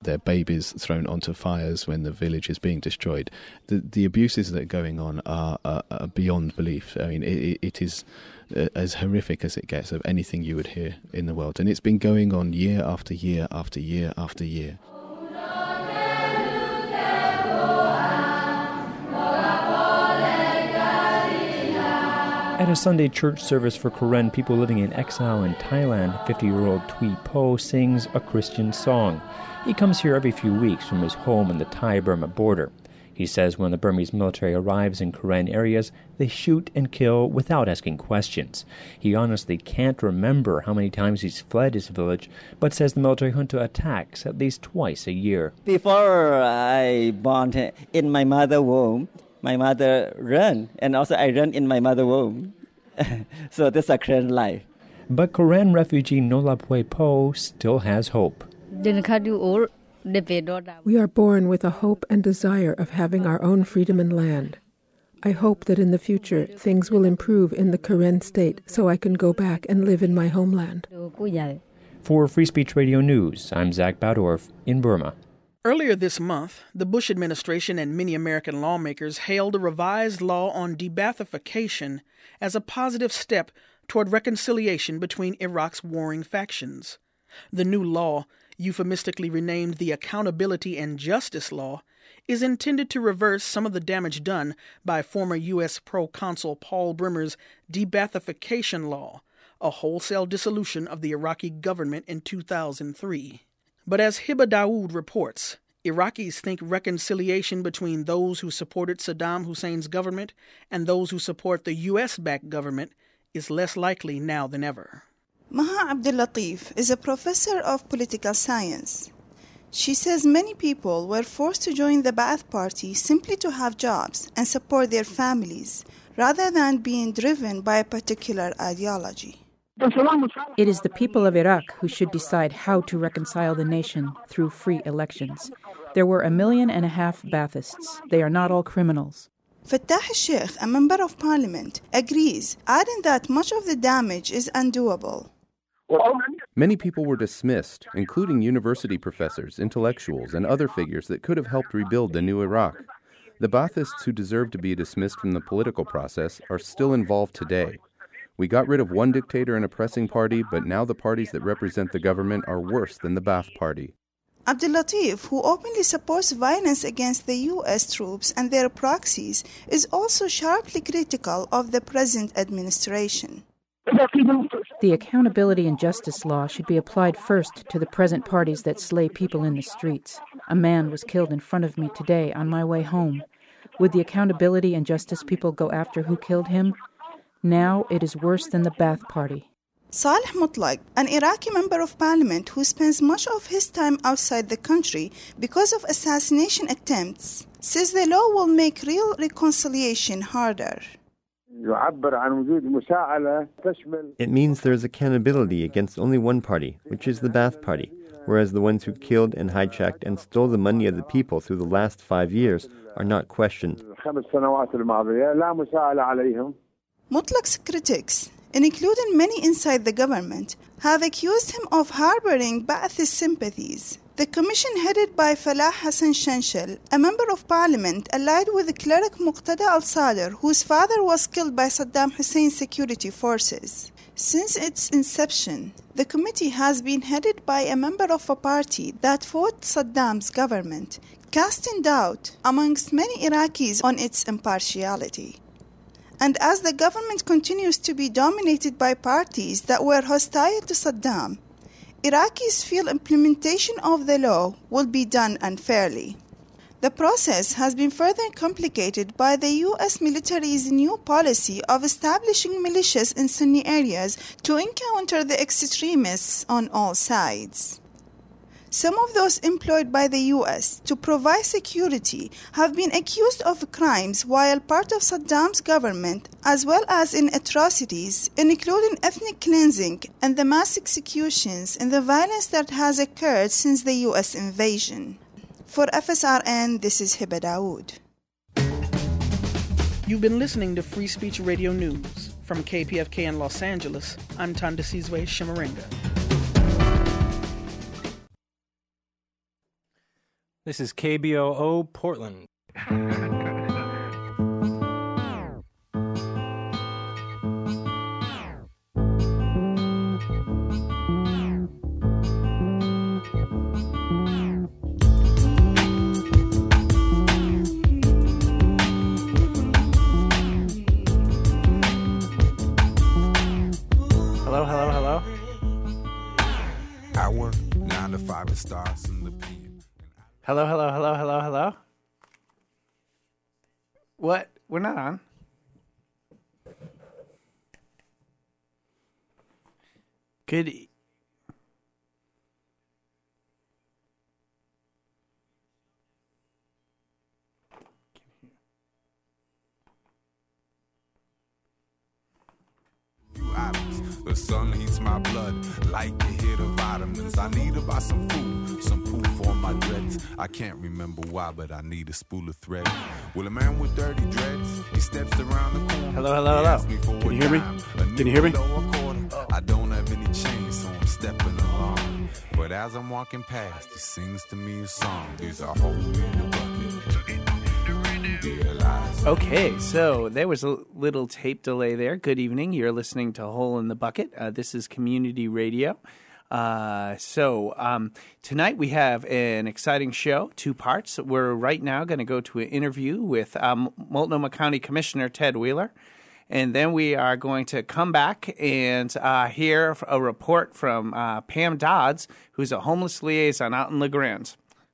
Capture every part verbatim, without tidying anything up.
their babies thrown onto fires when the village is being destroyed. The the abuses that are going on are, are, are beyond belief. I mean, it, it is uh, as horrific as it gets of anything you would hear in the world. And it's been going on year after year after year after year. At a Sunday church service for Karen people living in exile in Thailand, fifty-year-old Tui Po sings a Christian song. He comes here every few weeks from his home on the Thai-Burma border. He says when the Burmese military arrives in Karen areas, they shoot and kill without asking questions. He honestly can't remember how many times he's fled his village, but says the military junta attacks at least twice a year. Before I born in my mother's womb, my mother ran, and also I ran in my mother's womb. So that's a current life. But Karen refugee Nolapwe Po still has hope. We are born with a hope and desire of having our own freedom and land. I hope that in the future things will improve in the Karen state so I can go back and live in my homeland. For Free Speech Radio News, I'm Zach Badorf in Burma. Earlier this month, the Bush administration and many American lawmakers hailed a revised law on de-Baathification as a positive step toward reconciliation between Iraq's warring factions. The new law, euphemistically renamed the Accountability and Justice Law, is intended to reverse some of the damage done by former U S pro-consul Paul Bremer's de-Baathification law, a wholesale dissolution of the Iraqi government in two thousand three. But as Hiba Dawood reports, Iraqis think reconciliation between those who supported Saddam Hussein's government and those who support the U S-backed government is less likely now than ever. Maha Abdul Latif is a professor of political science. She says many people were forced to join the Ba'ath Party simply to have jobs and support their families, rather than being driven by a particular ideology. It is the people of Iraq who should decide how to reconcile the nation through free elections. There were a million and a half Baathists. They are not all criminals. Fattah al-Sheikh, a member of parliament, agrees, adding that much of the damage is undoable. Many people were dismissed, including university professors, intellectuals, and other figures that could have helped rebuild the new Iraq. The Baathists who deserve to be dismissed from the political process are still involved today. We got rid of one dictator and oppressing party, but now the parties that represent the government are worse than the Ba'ath Party. Abdul Latif, who openly supports violence against the U S troops and their proxies, is also sharply critical of the present administration. The Accountability and Justice Law should be applied first to the present parties that slay people in the streets. A man was killed in front of me today on my way home. Would the Accountability and Justice people go after who killed him? Now it is worse than the Ba'ath Party. Saleh Mutlaq, an Iraqi member of parliament who spends much of his time outside the country because of assassination attempts, says the law will make real reconciliation harder. It means there is accountability against only one party, which is the Ba'ath Party, whereas the ones who killed and hijacked and stole the money of the people through the last five years are not questioned. Mutlaq's critics, including many inside the government, have accused him of harboring Ba'athist sympathies. The commission headed by Falah Hassan Shanshal, a member of parliament allied with the cleric Muqtada al-Sadr, whose father was killed by Saddam Hussein's security forces. Since its inception, the committee has been headed by a member of a party that fought Saddam's government, casting doubt amongst many Iraqis on its impartiality. And as the government continues to be dominated by parties that were hostile to Saddam, Iraqis feel implementation of the law will be done unfairly. The process has been further complicated by the U S military's new policy of establishing militias in Sunni areas to encounter the extremists on all sides. Some of those employed by the U S to provide security have been accused of crimes while part of Saddam's government, as well as in atrocities, including ethnic cleansing and the mass executions and the violence that has occurred since the U S invasion. For F S R N, this is Hiba Dawood. You've been listening to Free Speech Radio News. From K P F K in Los Angeles, I'm Tandasizwe Shimarenga. This is K B O O Portland. Hello, hello, hello. I work nine to five and starts in the P M. Hello, hello, hello, hello, hello. What? We're not on. Good. E- The sun heats my blood like a hit of vitamins. I need to buy some food, some poo for my dreads. I can't remember why, but I need a spool of thread. Well, a man with dirty dreads, he steps around the corner. Hello, hello, hello. Can you hear me? Can you hear me? I don't have any chains, so I'm stepping along. But as I'm walking past, he sings to me a song. There's a hole in the bucket. Okay, so there was a little tape delay there. Good evening. You're listening to Hole in the Bucket. Uh, this is Community Radio. Uh, so um, tonight we have an exciting show, two parts. We're right now going to go to an interview with um, Multnomah County Commissioner Ted Wheeler. And then we are going to come back and uh, hear a report from uh, Pam Dodds, who's a homeless liaison out in LaGrange.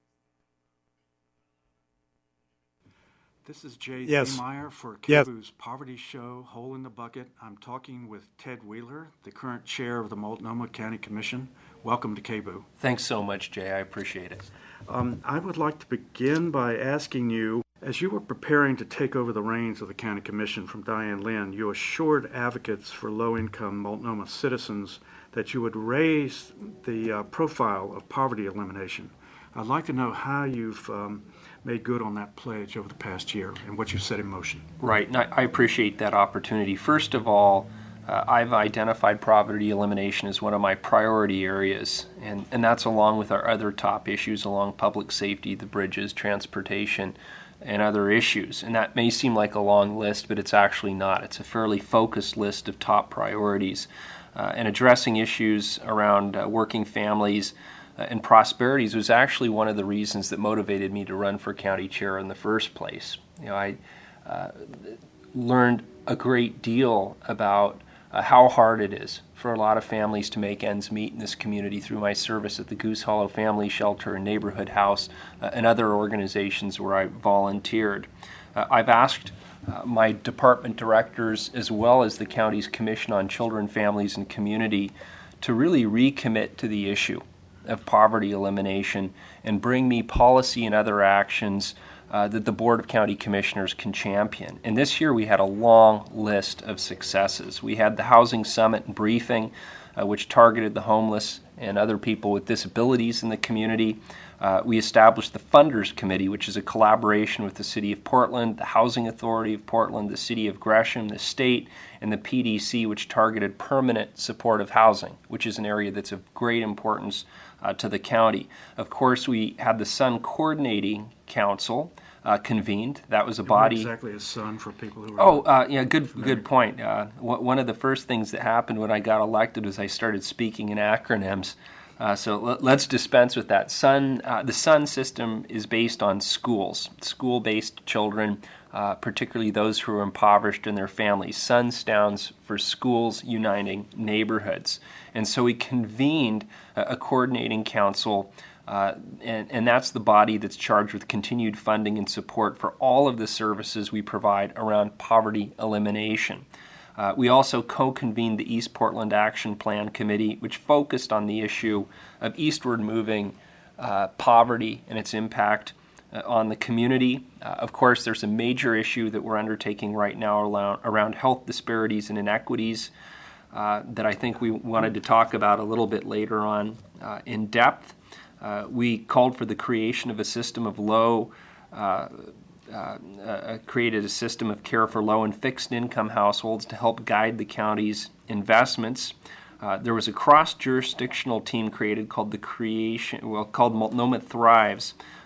This is Jay Yes. Meyer for Yes. K B O's Poverty Show, Hole in the Bucket. I'm talking with Ted Wheeler, the current chair of the Multnomah County Commission. Welcome to K B O. Thanks so much, Jay. I appreciate it. Um, I would like to begin by asking you, as you were preparing to take over the reins of the County Commission from Diane Lynn, you assured advocates for low-income Multnomah citizens that you would raise the uh, profile of poverty elimination. I'd like to know how you've um, made good on that pledge over the past year and what you've set in motion. Right, and I, I appreciate that opportunity. First of all, uh, I've identified poverty elimination as one of my priority areas, and, and that's along with our other top issues along public safety, the bridges, transportation, and other issues. And that may seem like a long list, but it's actually not. It's a fairly focused list of top priorities. Uh, and addressing issues around uh, working families uh, and prosperities was actually one of the reasons that motivated me to run for county chair in the first place. You know, I uh, learned a great deal about uh, how hard it is for a lot of families to make ends meet in this community through my service at the Goose Hollow Family Shelter and Neighborhood House uh, and other organizations where I volunteered. Uh, I've asked uh, my department directors as well as the county's Commission on Children, Families, and Community to really recommit to the issue of poverty elimination and bring me policy and other actions Uh, that the Board of County Commissioners can champion. And this year we had a long list of successes. We had the Housing Summit and Briefing, uh, which targeted the homeless and other people with disabilities in the community. Uh, we established the Funders Committee, which is a collaboration with the City of Portland, the Housing Authority of Portland, the City of Gresham, the state, and the P D C, which targeted permanent supportive housing, which is an area that's of great importance uh, to the county. Of course, we had the Sun Coordinating Council uh, convened. That was a And body. What exactly is S U N for people who are Oh, uh, yeah, good, good point. Uh, w- one of the first things that happened when I got elected was I started speaking in acronyms. Uh, so l- let's dispense with that. Sun, uh, the S U N system is based on schools, school-based children, uh, particularly those who are impoverished in their families. S U N stands for Schools Uniting Neighborhoods. And so we convened a, a coordinating council, uh, and, and that's the body that's charged with continued funding and support for all of the services we provide around poverty elimination. Uh, we also co-convened the East Portland Action Plan Committee, which focused on the issue of eastward moving uh, poverty and its impact uh, on the community. Uh, of course, there's a major issue that we're undertaking right now around, around health disparities and inequities uh, that I think we wanted to talk about a little bit later on uh, in depth. Uh, we called for the creation of a system of low uh, Uh, uh, created a system of care for low and fixed income households to help guide the county's investments. Uh, there was a cross-jurisdictional team created called the creation, well, called Multnomah Thrives,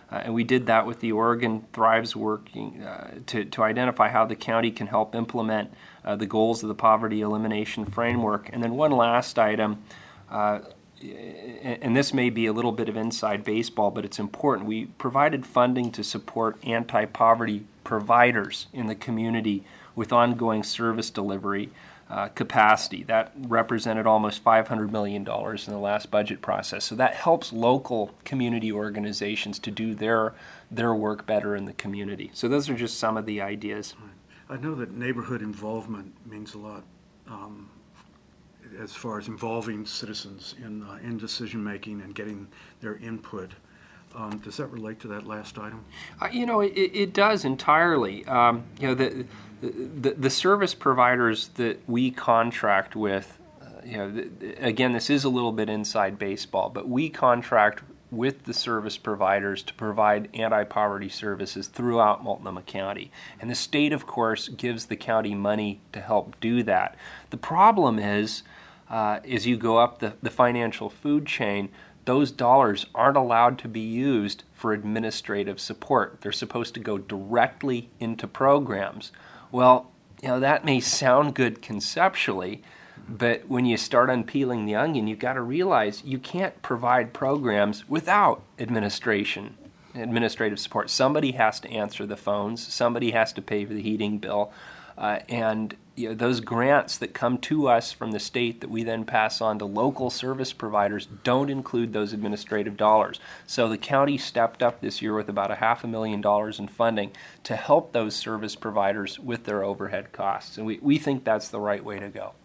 Uh, and we did that with the Oregon Thrives working uh, to, to identify how the county can help implement uh, the goals of the poverty elimination framework. And then one last item, uh, and this may be a little bit of inside baseball, but it's important. We provided funding to support anti-poverty providers in the community with ongoing service delivery uh, capacity. That represented almost five hundred million dollars in the last budget process. So that helps local community organizations to do their their work better in the community. So those are just some of the ideas. I know that neighborhood involvement means a lot um, as far as involving citizens in, uh, in decision-making and getting their input. Um, does that relate to that last item? Uh, you know, it, it does entirely. Um, you know, the, the the service providers that we contract with, uh, you know, the, again, this is a little bit inside baseball, but we contract with the service providers to provide anti-poverty services throughout Multnomah County. And the state, of course, gives the county money to help do that. The problem is, uh, as you go up the, the financial food chain, those dollars aren't allowed to be used for administrative support. They're supposed to go directly into programs. Well, you know, that may sound good conceptually, but when you start unpeeling the onion, you've got to realize you can't provide programs without administration, administrative support. Somebody has to answer the phones. Somebody has to pay for the heating bill. Uh, and you know, those grants that come to us from the state that we then pass on to local service providers don't include those administrative dollars. So the county stepped up this year with about a half a million dollars in funding to help those service providers with their overhead costs. And we, we think that's the right way to go.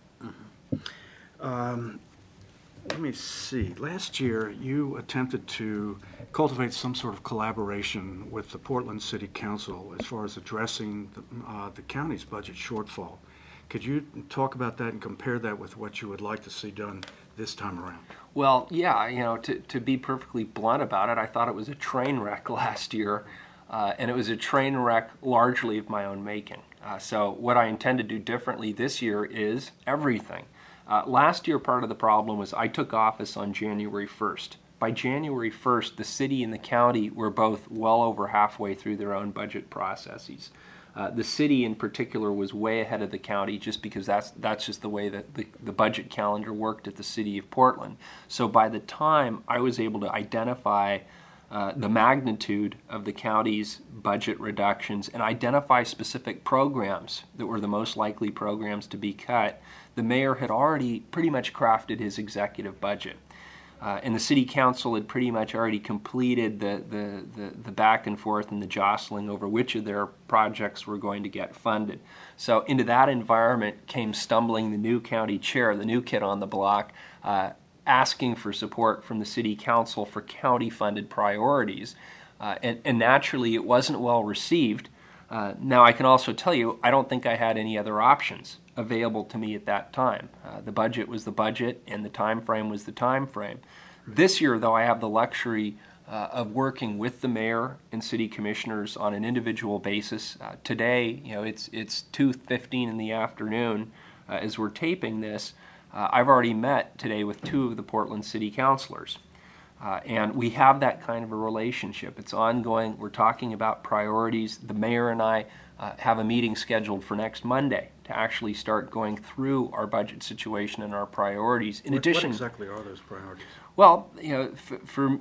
Mm-hmm. Um, let me see. Last year, you attempted to cultivate some sort of collaboration with the Portland City Council as far as addressing the, uh, the county's budget shortfall. Could you talk about that and compare that with what you would like to see done this time around? Well, yeah, you know, to, to be perfectly blunt about it, I thought it was a train wreck last year, uh, and it was a train wreck largely of my own making. Uh, so what I intend to do differently this year is everything. Uh, last year, part of the problem was I took office on January first. By January first, the city and the county were both well over halfway through their own budget processes. Uh, the city in particular was way ahead of the county just because that's that's just the way that the, the budget calendar worked at the city of Portland. So by the time I was able to identify uh, the magnitude of the county's budget reductions and identify specific programs that were the most likely programs to be cut, the mayor had already pretty much crafted his executive budget. Uh, and the city council had pretty much already completed the, the, the, the back and forth and the jostling over which of their projects were going to get funded. So into that environment came stumbling the new county chair, the new kid on the block, uh, asking for support from the city council for county-funded priorities. Uh, and, and naturally, it wasn't well received. Uh, now, I can also tell you, I don't think I had any other options available to me at that time. Uh, the budget was the budget, and the time frame was the time frame. This year, though, I have the luxury uh, of working with the mayor and city commissioners on an individual basis. Uh, today, you know, it's it's two fifteen in the afternoon uh, as we're taping this. Uh, I've already met today with two of the Portland city councilors. Uh, and we have that kind of a relationship. It's ongoing. We're talking about priorities. The mayor and I uh, have a meeting scheduled for next Monday to actually start going through our budget situation and our priorities. In what, addition, what exactly are those priorities? Well, you know, for, for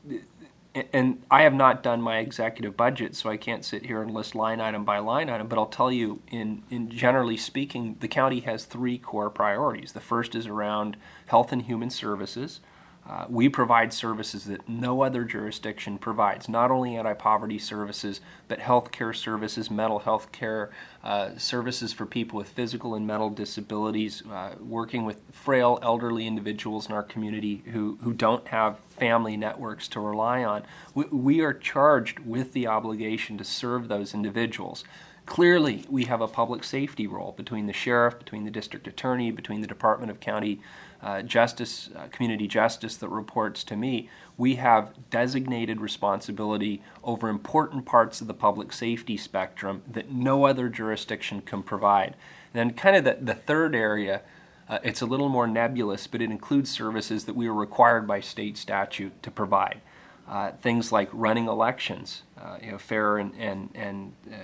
and I have not done my executive budget, so I can't sit here and list line item by line item. But I'll tell you, in in generally speaking, the county has three core priorities. The first is around health and human services. Uh, we provide services that no other jurisdiction provides, not only anti-poverty services, but health care services, mental health care, uh, services for people with physical and mental disabilities, uh, working with frail elderly individuals in our community who, who don't have family networks to rely on. We, we are charged with the obligation to serve those individuals. Clearly, we have a public safety role between the sheriff, between the district attorney, between the Department of County uh, Justice, uh, Community Justice that reports to me. We have designated responsibility over important parts of the public safety spectrum that no other jurisdiction can provide. And then kind of the, the third area, uh, it's a little more nebulous, but it includes services that we are required by state statute to provide. Uh, things like running elections, uh, you know, fair and and, and uh,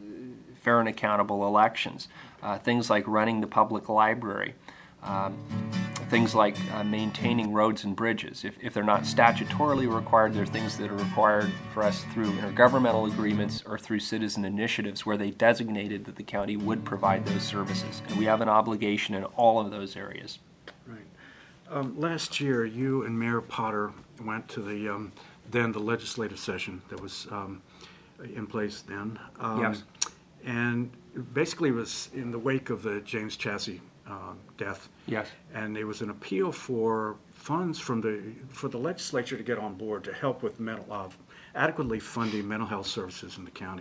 fair and accountable elections. Uh, things like running the public library. Um, things like uh, maintaining roads and bridges. If, if they're not statutorily required, they're things that are required for us through intergovernmental agreements or through citizen initiatives where they designated that the county would provide those services. And we have an obligation in all of those areas. Right. Um, last year, you and Mayor Potter went to the um, then the legislative session that was um, in place then. Um, yes. And basically it was in the wake of the James Chassie uh, death. Yes. And there was an appeal for funds from the for the legislature to get on board to help with mental uh, adequately funding mental health services in the county.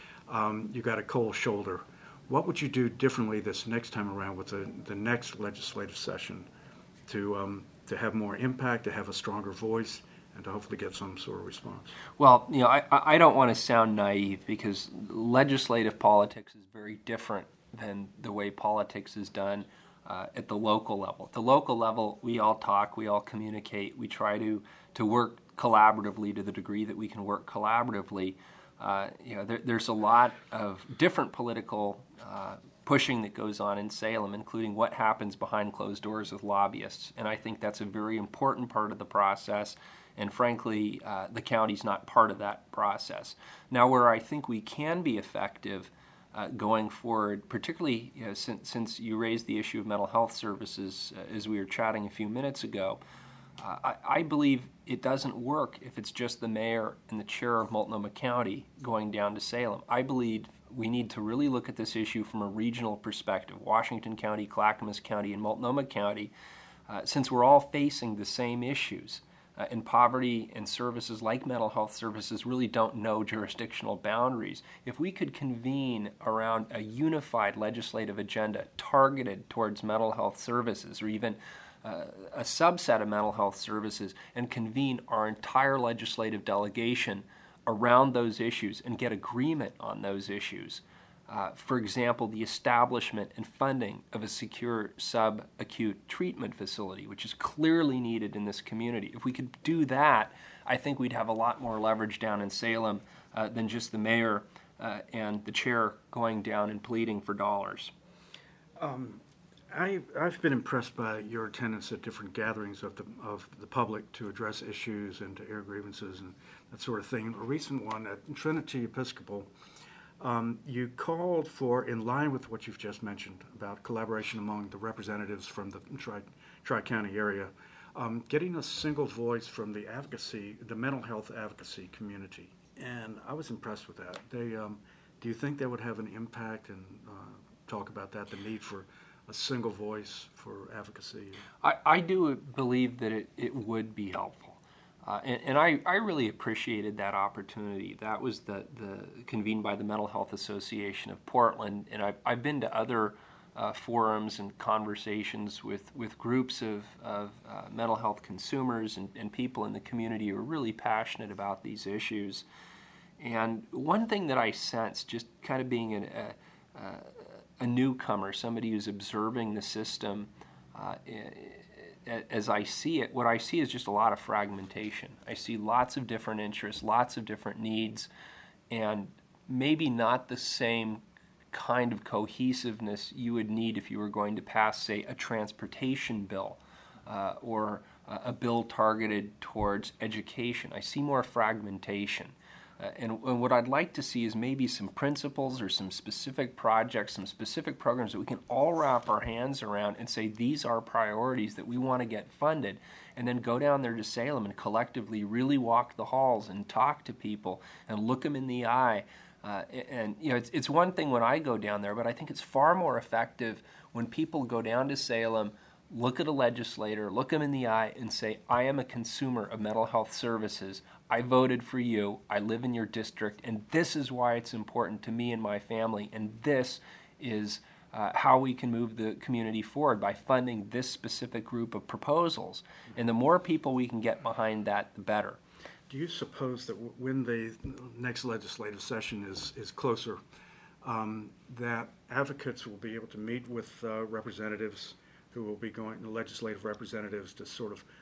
Um, you got a cold shoulder. What would you do differently this next time around with the, the next legislative session to um, to have more impact, to have a stronger voice, and to hopefully get some sort of response? Well, you know, I, I don't want to sound naive because legislative politics is very different than the way politics is done uh, at the local level. At the local level, we all talk, we all communicate, we try to, to work collaboratively to the degree that we can work collaboratively. Uh, you know, there, there's a lot of different political uh, pushing that goes on in Salem, including what happens behind closed doors with lobbyists. And I think that's a very important part of the process. And frankly, uh, the county's not part of that process. Now, where I think we can be effective uh, going forward, particularly you know, since, since you raised the issue of mental health services uh, as we were chatting a few minutes ago, uh, I, I believe it doesn't work if it's just the mayor and the chair of Multnomah County going down to Salem. I believe we need to really look at this issue from a regional perspective, Washington County, Clackamas County, and Multnomah County, uh, since we're all facing the same issues. Uh, and poverty and services like mental health services really don't know jurisdictional boundaries. If we could convene around a unified legislative agenda targeted towards mental health services or even uh, a subset of mental health services and convene our entire legislative delegation around those issues and get agreement on those issues, Uh, for example, the establishment and funding of a secure subacute treatment facility, which is clearly needed in this community. If we could do that, I think we'd have a lot more leverage down in Salem uh, than just the mayor uh, and the chair going down and pleading for dollars. Um, I, I've been impressed by your attendance at different gatherings of the of the public to address issues and to air grievances and that sort of thing. A recent one at Trinity Episcopal, Um, you called for, in line with what you've just mentioned about collaboration among the representatives from the Tri, Tri-County area, um, getting a single voice from the advocacy, the mental health advocacy community. And I was impressed with that. They, um, do you think that would have an impact, and uh, talk about that, the need for a single voice for advocacy? I, I do believe that it, it would be helpful. Uh, and and I, I really appreciated that opportunity. That was the, the convened by the Mental Health Association of Portland, and I've, I've been to other uh, forums and conversations with, with groups of, of uh, mental health consumers and, and people in the community who are really passionate about these issues. And one thing that I sense, just kind of being an, a, a, a newcomer, somebody who's observing the system, uh, as I see it, what I see is just a lot of fragmentation. I see lots of different interests, lots of different needs, and maybe not the same kind of cohesiveness you would need if you were going to pass, say, a transportation bill uh, or a bill targeted towards education. I see more fragmentation. Uh, and, and what I'd like to see is maybe some principles or some specific projects, some specific programs that we can all wrap our hands around and say these are priorities that we want to get funded, and then go down there to Salem and collectively really walk the halls and talk to people and look them in the eye. Uh, and, you know, it's, it's one thing when I go down there, but I think it's far more effective when people go down to Salem, look at a legislator, look them in the eye, and say, I am a consumer of mental health services. I voted for you. I live in your district, and this is why it's important to me and my family, and this is uh, how we can move the community forward by funding this specific group of proposals. And the more people we can get behind that, the better. Do you suppose that w- when the next legislative session is, is closer, um, that advocates will be able to meet with uh, representatives who will be going, the legislative representatives, to sort of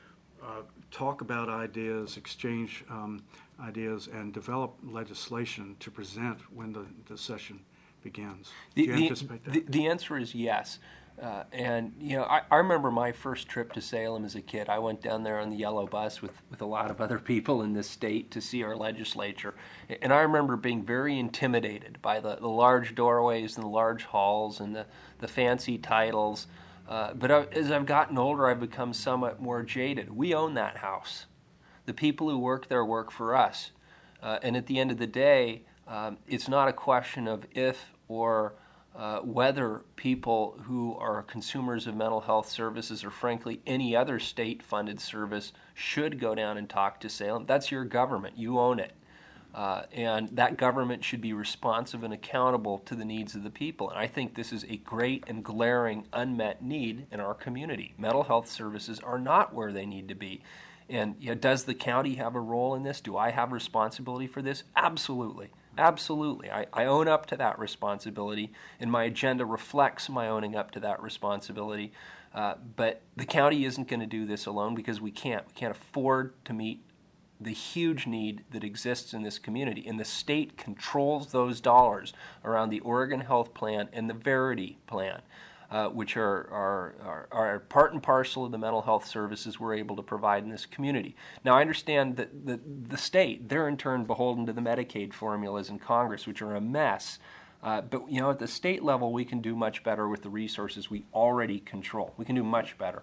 uh, talk about ideas, exchange um, ideas, and develop legislation to present when the, the session begins? The, Do you the, anticipate that? The, the answer is yes. Uh, and, you know, I, I remember my first trip to Salem as a kid. I went down there on the yellow bus with, with a lot of other people in this state to see our legislature. And I remember being very intimidated by the, the large doorways and the large halls and the, the fancy titles. Uh, but I, as I've gotten older, I've become somewhat more jaded. We own that house. The people who work there work for us. Uh, and at the end of the day, um, it's not a question of if or Uh, whether people who are consumers of mental health services or frankly any other state-funded service should go down and talk to Salem. That's your government. You own it. Uh, and that government should be responsive and accountable to the needs of the people. And I think this is a great and glaring unmet need in our community. Mental health services are not where they need to be. And you know, does the county have a role in this? Do I have responsibility for this? Absolutely. Absolutely. I, I own up to that responsibility, and my agenda reflects my owning up to that responsibility. Uh, but the county isn't going to do this alone because we can't. We can't afford to meet the huge need that exists in this community. And the state controls those dollars around the Oregon Health Plan and the Verity Plan, uh, which are, are, are, are part and parcel of the mental health services we're able to provide in this community. Now, I understand that the, the state, they're in turn beholden to the Medicaid formulas in Congress, which are a mess. Uh, but, you know, at the state level, we can do much better with the resources we already control. We can do much better.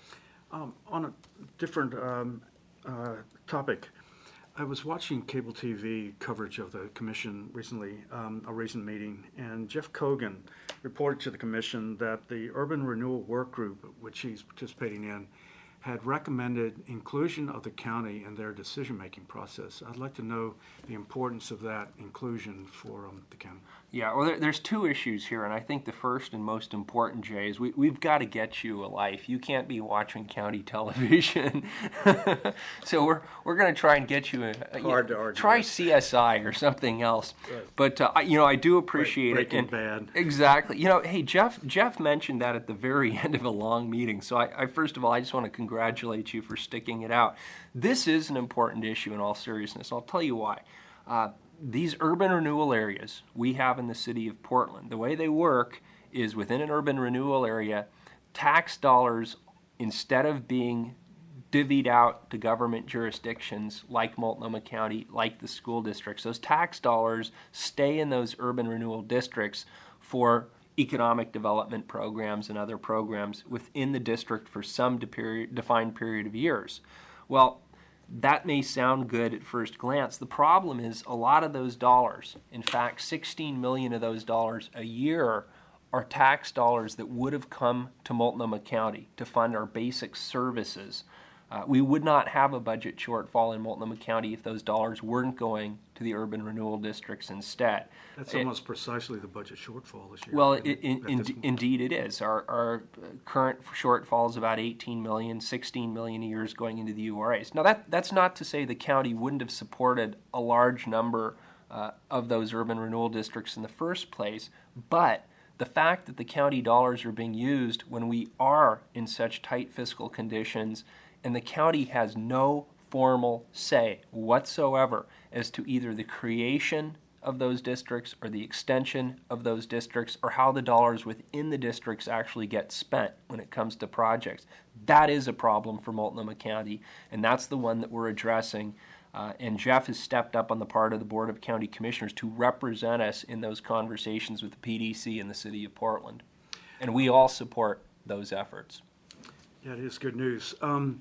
Um, on a different um, uh, topic, I was watching cable T V coverage of the commission recently, um, a recent meeting, and Jeff Kogan reported to the commission that the Urban Renewal Work Group, which he's participating in, had recommended inclusion of the county in their decision-making process. I'd like to know the importance of that inclusion for um, the county. Yeah, well, there, there's two issues here, and I think the first and most important, Jay, is we, we've got to get you a life. You can't be watching county television. So we're we're going to try and get you a, a Hard to argue. Try C S I or something else. Right. But uh, I, you know, I do appreciate Break, it. Breaking And, Bad. Exactly. You know, hey, Jeff Jeff mentioned that at the very end of a long meeting. So I, I first of all, I just want to congratulate you for sticking it out. This is an important issue in all seriousness. I'll tell you why. Uh, These urban renewal areas we have in the city of Portland, the way they work is within an urban renewal area, tax dollars, instead of being divvied out to government jurisdictions like Multnomah County, like the school districts, those tax dollars stay in those urban renewal districts for economic development programs and other programs within the district for some de- period, defined period of years. Well, that may sound good at first glance. The problem is a lot of those dollars, in fact, sixteen million of those dollars a year, are tax dollars that would have come to Multnomah County to fund our basic services. Uh, we would not have a budget shortfall in Multnomah County if those dollars weren't going to the urban renewal districts instead. That's It- almost precisely the budget shortfall this year. well, at- it, in, at in, this point. indeed it is. Our, our current shortfall is about eighteen million, sixteen million a year is going into the U R As. Now, that, that's not to say the county wouldn't have supported a large number uh, of those urban renewal districts in the first place, but the fact that the county dollars are being used when we are in such tight fiscal conditions and the county has no formal say whatsoever as to either the creation of those districts or the extension of those districts or how the dollars within the districts actually get spent when it comes to projects. That is a problem for Multnomah County, and that's the one that we're addressing. Uh, and Jeff has stepped up on the part of the Board of County Commissioners to represent us in those conversations with the P D C and the City of Portland. And we all support those efforts. Yeah, it is good news. Um,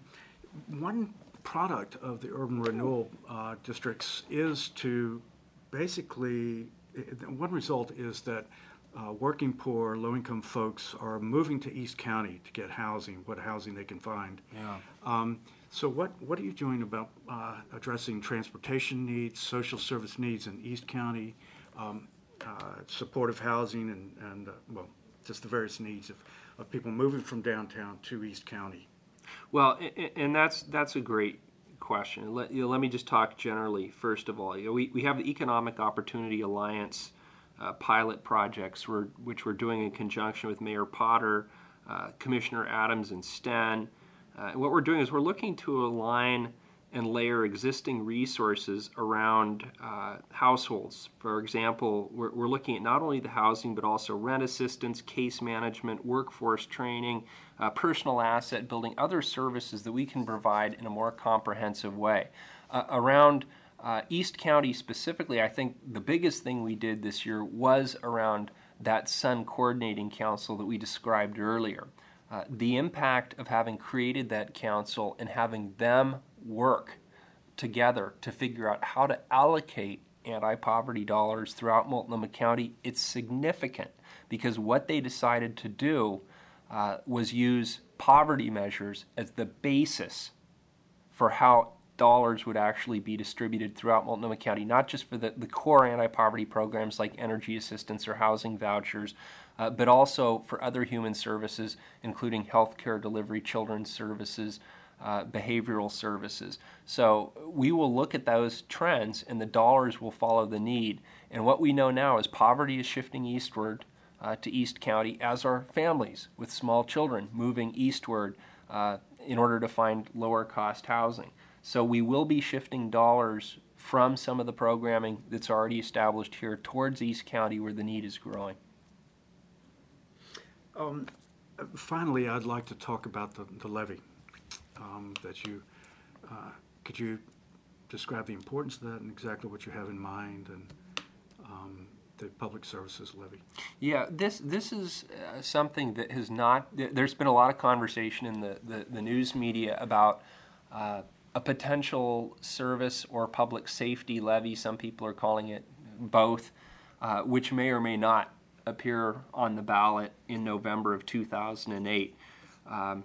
one product of the urban renewal uh, districts is to basically, one result is that uh, working poor, low-income folks are moving to East County to get housing, what housing they can find. Yeah. Um, so what, what are you doing about uh, addressing transportation needs, social service needs in East County, um, uh, supportive housing, and, and uh, well, just the various needs of, of people moving from downtown to East County? Well, and that's that's a great question. Let, you know, let me just talk generally, first of all. You know, we, we have the Economic Opportunity Alliance uh, pilot projects, we're, which we're doing in conjunction with Mayor Potter, uh, Commissioner Adams and Sten, Uh, what we're doing is we're looking to align and layer existing resources around uh, households. For example, we're, we're looking at not only the housing, but also rent assistance, case management, workforce training, uh, personal asset building, other services that we can provide in a more comprehensive way. Uh, around uh, East County specifically, I think the biggest thing we did this year was around that Sun Coordinating Council that we described earlier. Uh, the impact of having created that council and having them work together to figure out how to allocate anti-poverty dollars throughout Multnomah County, it's significant because what they decided to do uh, was use poverty measures as the basis for how dollars would actually be distributed throughout Multnomah County, not just for the, the core anti-poverty programs like energy assistance or housing vouchers, uh, but also for other human services, including health care delivery, children's services, uh, behavioral services. So we will look at those trends and the dollars will follow the need. And what we know now is poverty is shifting eastward uh, to East County, as are families with small children moving eastward uh, in order to find lower cost housing. So we will be shifting dollars from some of the programming that's already established here towards East County where the need is growing. Um, finally, I'd like to talk about the, the levy um, that you, uh, could you describe the importance of that and exactly what you have in mind and um, the public services levy? Yeah, this this is uh, something that has not, there's been a lot of conversation in the, the, the news media about uh, a potential service or public safety levy, some people are calling it both, uh, which may or may not appear on the ballot in November of two thousand eight. Um,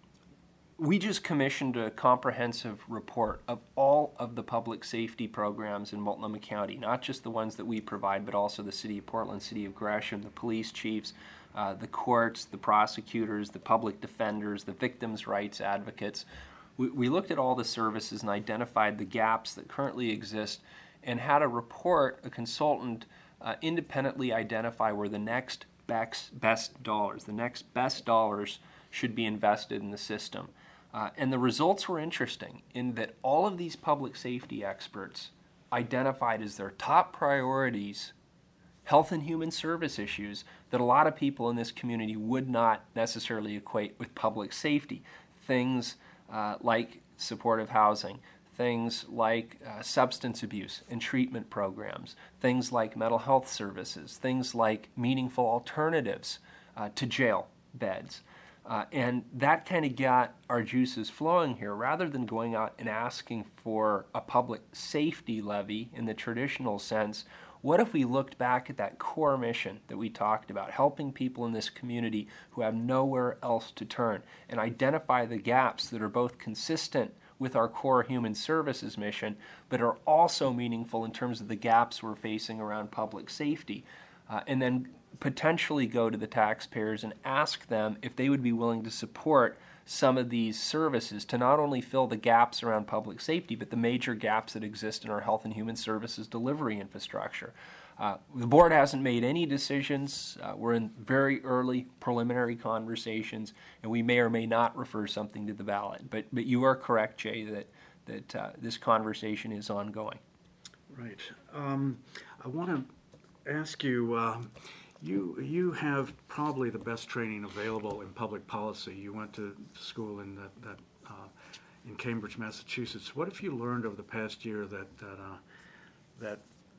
we just commissioned a comprehensive report of all of the public safety programs in Multnomah County, not just the ones that we provide, but also the City of Portland, City of Gresham, the police chiefs, uh, the courts, the prosecutors, the public defenders, the victims' rights advocates. We, we looked at all the services and identified the gaps that currently exist and had a report, a consultant, uh, independently identify where the next best, best dollars, the next best dollars should be invested in the system. Uh, and the results were interesting in that all of these public safety experts identified as their top priorities health and human service issues that a lot of people in this community would not necessarily equate with public safety. Things uh, like supportive housing, things like uh, substance abuse and treatment programs, things like mental health services, things like meaningful alternatives uh, to jail beds. Uh, and that kind of got our juices flowing here. Rather than going out and asking for a public safety levy in the traditional sense, what if we looked back at that core mission that we talked about, helping people in this community who have nowhere else to turn, and identify the gaps that are both consistent with our core human services mission, but are also meaningful in terms of the gaps we're facing around public safety, uh, and then potentially go to the taxpayers and ask them if they would be willing to support some of these services to not only fill the gaps around public safety, but the major gaps that exist in our health and human services delivery infrastructure. Uh, the board hasn't made any decisions. Uh, we're in very early preliminary conversations, and we may or may not refer something to the ballot. But but you are correct, Jay, that that uh, this conversation is ongoing. Right. Um, I want to ask you. Uh, You you have probably the best training available in public policy. You went to school in that, that uh, in Cambridge, Massachusetts. What have you learned over the past year that that uh, that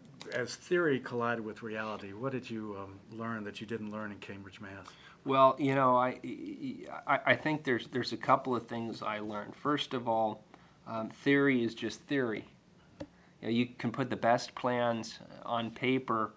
as theory collided with reality? What did you um, learn that you didn't learn in Cambridge, Mass? Well, you know, I I, I think there's there's a couple of things I learned. First of all, um, theory is just theory. You know, you can put the best plans on paper.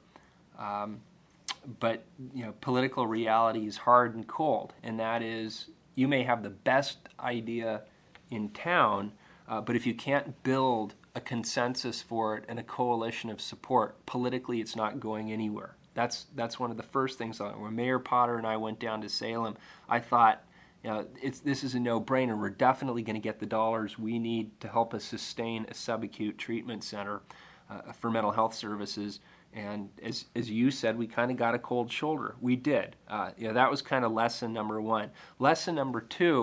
Um, But, you know, political reality is hard and cold, and that is you may have the best idea in town, uh, but if you can't build a consensus for it and a coalition of support, politically it's not going anywhere. That's that's one of the first things I learned. When Mayor Potter and I went down to Salem, I thought, you know, it's this is a no-brainer. We're definitely going to get the dollars we need to help us sustain a subacute treatment center uh, for mental health services. And as as you said, we kind of got a cold shoulder. We did. Uh, you know, that was kind of lesson number one. Lesson number two,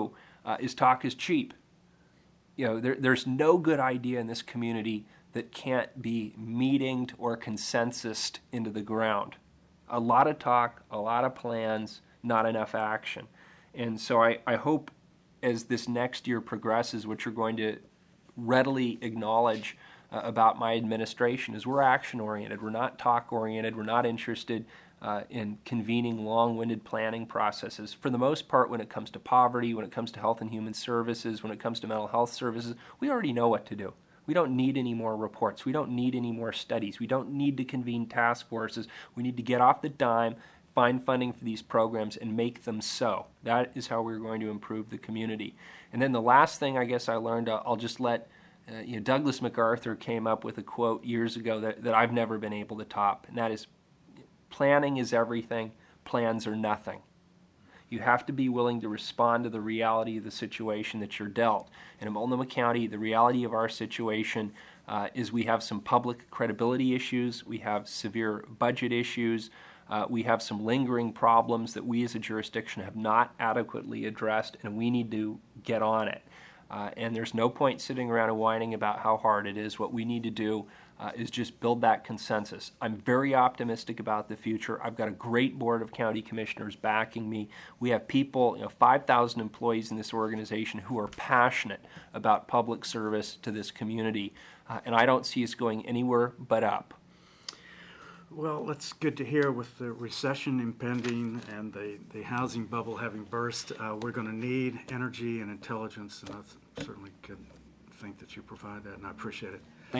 uh, is talk is cheap. You know, there, there's no good idea in this community that can't be meetinged or consensused into the ground. A lot of talk, a lot of plans, not enough action. And so I, I hope as this next year progresses, what you're going to readily acknowledge uh, about my administration is we're action-oriented. We're not talk-oriented. We're not interested uh, in convening long-winded planning processes. For the most part, when it comes to poverty, when it comes to health and human services, when it comes to mental health services, we already know what to do. We don't need any more reports. We don't need any more studies. We don't need to convene task forces. We need to get off the dime, find funding for these programs, and make them so. That is how we're going to improve the community. And then the last thing I guess I learned, uh, I'll just let, uh, you know, Douglas MacArthur came up with a quote years ago that, that I've never been able to top, and that is, planning is everything, plans are nothing. You have to be willing to respond to the reality of the situation that you're dealt. And in Multnomah County, the reality of our situation uh, is we have some public credibility issues, we have severe budget issues, uh, we have some lingering problems that we as a jurisdiction have not adequately addressed, and we need to get on it. Uh, and there's no point sitting around and whining about how hard it is. What we need to do uh, is just build that consensus. I'm very optimistic about the future. I've got a great board of county commissioners backing me. We have people, you know, five thousand employees in this organization who are passionate about public service to this community. Uh, and I don't see us going anywhere but up. Well, that's good to hear. With the recession impending and the, the housing bubble having burst, uh, we're going to need energy and intelligence, and I certainly could think that you provide that, and I appreciate it. Thank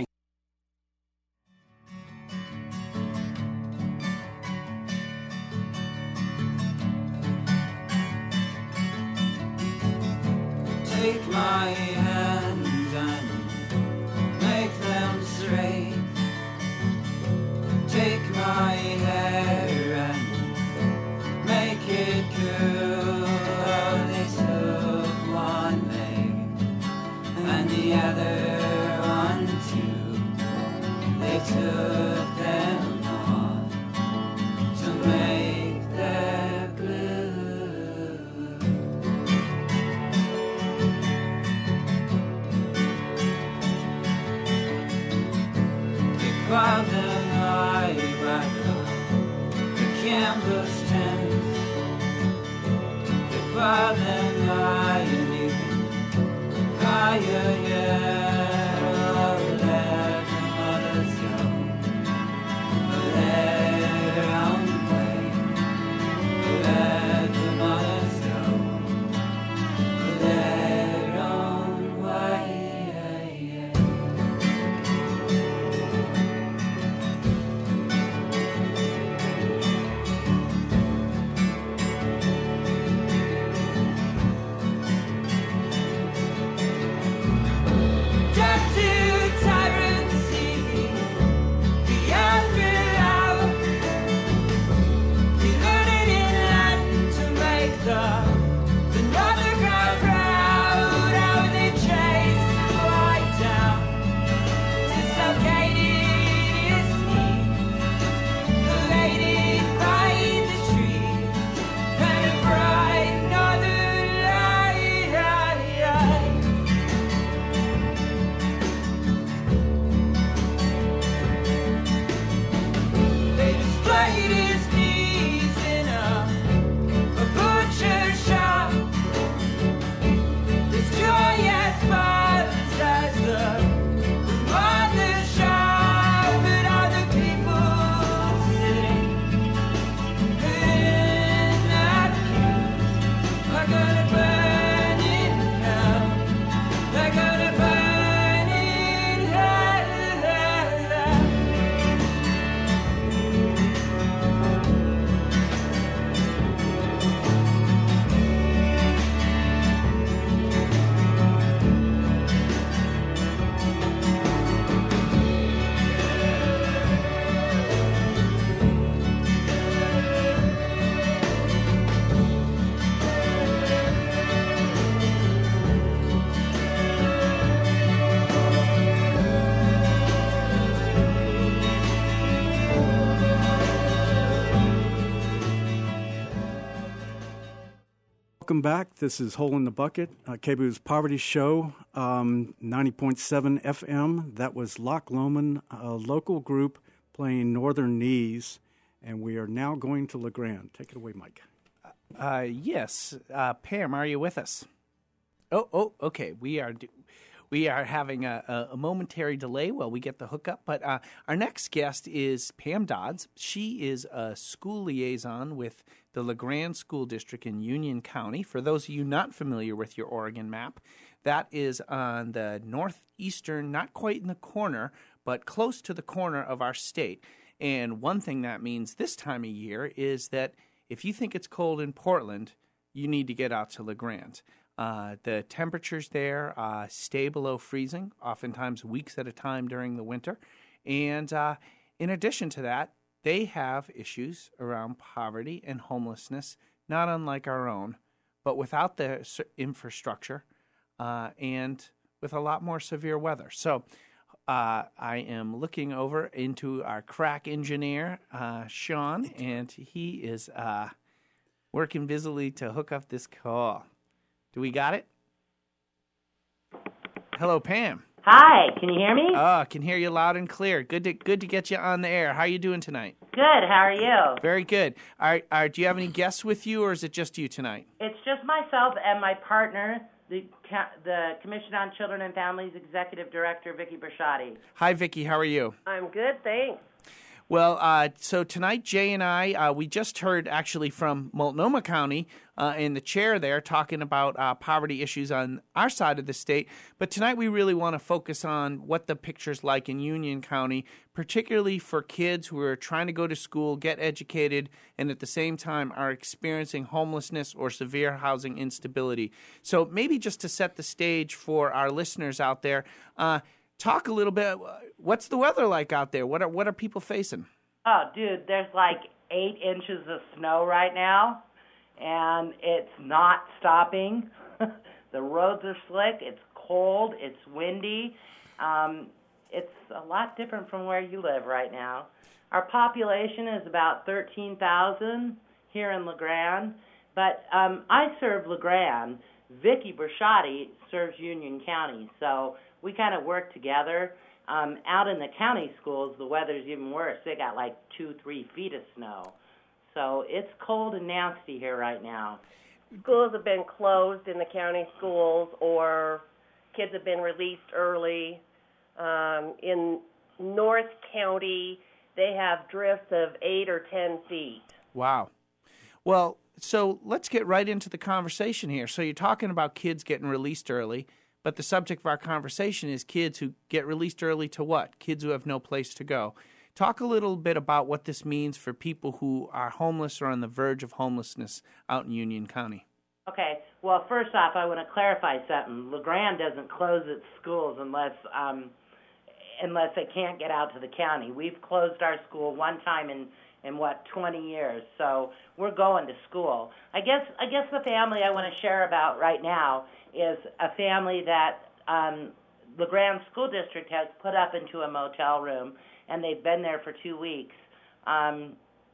you. Take my hands and make them straight. Take my hair and make it cool. Oh, they took one leg and the other one too. They took them all to make their glue. They crowd them canvas tents, they cry them high and you can higher yet. Oh, let the mothers go their own way. Let the mothers go their own way. Welcome back. This is Hole in the Bucket, uh, K B U's Poverty Show, um, ninety point seven F M. That was Loch Lomond, a local group playing Northern Knees, and we are now going to LeGrand. Take it away, Mike. Uh, yes. Uh, Pam, are you with us? Oh, oh, okay. We are we are having a, a momentary delay while we get the hookup, but uh, our next guest is Pam Dodds. She is a school liaison with the LeGrand School District in Union County. For those of you not familiar with your Oregon map, that is on the northeastern, not quite in the corner, but close to the corner of our state. And one thing that means this time of year is that if you think it's cold in Portland, you need to get out to LeGrand. Uh, the temperatures there uh, stay below freezing, oftentimes weeks at a time during the winter. And uh, in addition to that, they have issues around poverty and homelessness, not unlike our own, but without the infrastructure uh, and with a lot more severe weather. So uh, I am looking over into our crack engineer, uh, Sean, and he is uh, working busily to hook up this call. Do we got it? Hello, Pam. Hi, can you hear me? Oh, I can hear you loud and clear. Good to good to get you on the air. How are you doing tonight? Good. How are you? Very good. All right, all right, do you have any guests with you, or is it just you tonight? It's just myself and my partner, the the Commission on Children and Families Executive Director, Vicky Bershotti. Hi, Vicky. How are you? I'm good, thanks. Well, uh, so tonight, Jay and I, uh, we just heard actually from Multnomah County uh, in the chair there talking about uh, poverty issues on our side of the state. But tonight we really want to focus on what the picture's like in Union County, particularly for kids who are trying to go to school, get educated, and at the same time are experiencing homelessness or severe housing instability. So maybe just to set the stage for our listeners out there, uh, talk a little bit. What's the weather like out there? What are what are people facing? Oh, dude, there's like eight inches of snow right now, and it's not stopping. The roads are slick. It's cold. It's windy. Um, it's a lot different from where you live right now. Our population is about thirteen thousand here in LeGrand, but um, I serve LeGrand. Vicky Bershotti serves Union County, so we kind of work together. Um, out in the county schools, the weather's even worse. They got like two, three feet of snow. So it's cold and nasty here right now. Schools have been closed in the county schools, or kids have been released early. Um, in North County, they have drifts of eight or ten feet. Wow. Well, so let's get right into the conversation here. So you're talking about kids getting released early. But the subject of our conversation is kids who get released early to what? Kids who have no place to go. Talk a little bit about what this means for people who are homeless or on the verge of homelessness out in Union County. Okay. Well, first off, I want to clarify something. LeGrand doesn't close its schools unless um, unless they can't get out to the county. We've closed our school one time in, in what, twenty years. So we're going to school. I guess I guess the family I want to share about right now is a family that um, LeGrand School District has put up into a motel room, and they've been there for two weeks. Um,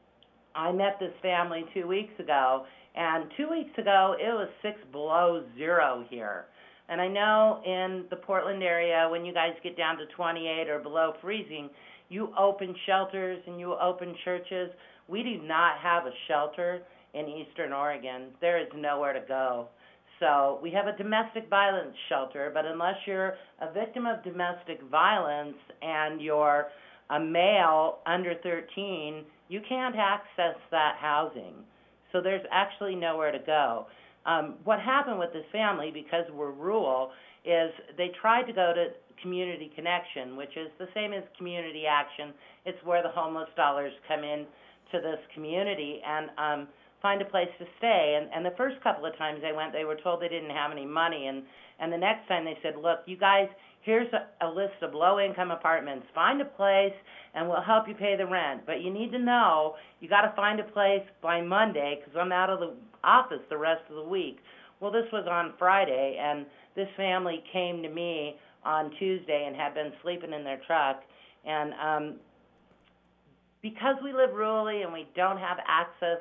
I met this family two weeks ago, and two weeks ago it was six below zero here. And I know in the Portland area, when you guys get down to twenty-eight or below freezing, you open shelters and you open churches. We do not have a shelter in Eastern Oregon. There is nowhere to go. So we have a domestic violence shelter, but unless you're a victim of domestic violence and you're a male under thirteen, you can't access that housing. So there's actually nowhere to go. Um, what happened with this family, because we're rural, is they tried to go to Community Connection, which is the same as Community Action. It's where the homeless dollars come in to this community and um, find a place to stay. And, and the first couple of times they went, they were told they didn't have any money. And, and the next time they said, look, you guys, here's a, a list of low-income apartments. Find a place, and we'll help you pay the rent. But you need to know you got to find a place by Monday because I'm out of the office the rest of the week. Well, this was on Friday, and this family came to me on Tuesday and had been sleeping in their truck. And um, because we live rurally and we don't have access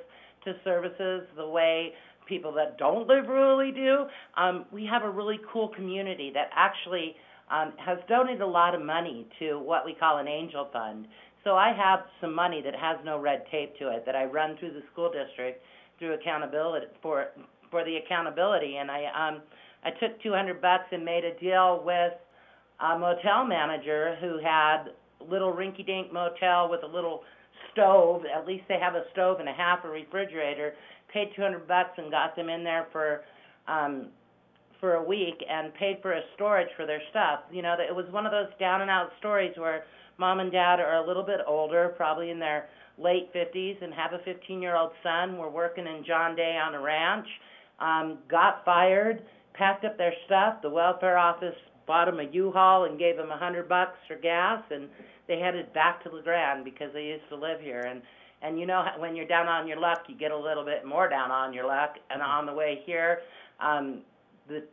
to services the way people that don't live rurally do. Um, we have a really cool community that actually um, has donated a lot of money to what we call an angel fund. So I have some money that has no red tape to it that I run through the school district through accountability for for the accountability. And I um, I took two hundred bucks and made a deal with a motel manager who had a little rinky-dink motel with a little stove. At least they have a stove and a half a refrigerator. Paid two hundred bucks and got them in there for um, for a week and paid for a storage for their stuff. You know, it was one of those down and out stories where mom and dad are a little bit older, probably in their late fifties, and have a fifteen-year-old son. We're working in John Day on a ranch, um, got fired, packed up their stuff. The welfare office bought them a U-Haul and gave them a hundred bucks for gas, and they headed back to La Grande because they used to live here. And And you know, when you're down on your luck, you get a little bit more down on your luck. And on the way here, um, the